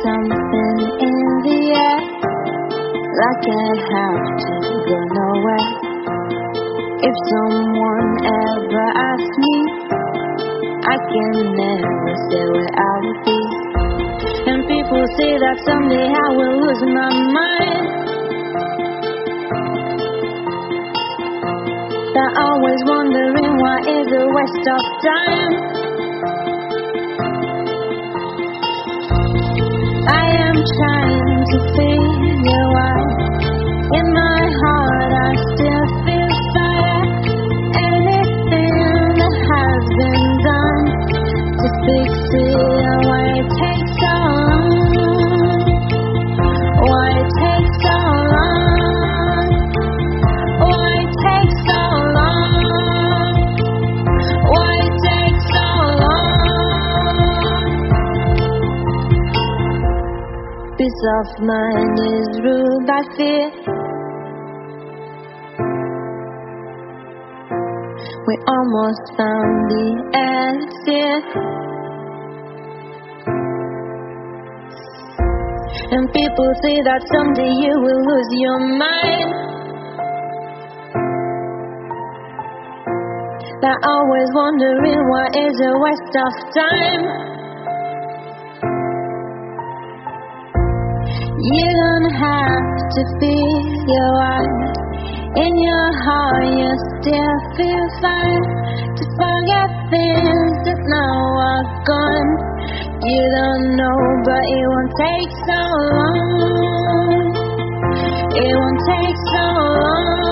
something in the air, like I have to go nowhere. If someone ever asks me, I can never say where I will be. And people say that someday I will lose my mind. They're always wondering why it's a waste of time. I am trying to figure why in my heart I still feel fire. Anything that has been done to fix it, why it takes so long? Why it takes so long? Why it takes so long? Why it takes so long? Peace of mind is ruled by fear. We almost found the elixir. And people say that someday you will lose your mind. They're always wondering why it's a waste of time. You don't have to figure out. In your heart you still feel fine to forget things that now are gone. You don't know, but it won't take so long. It won't take so long.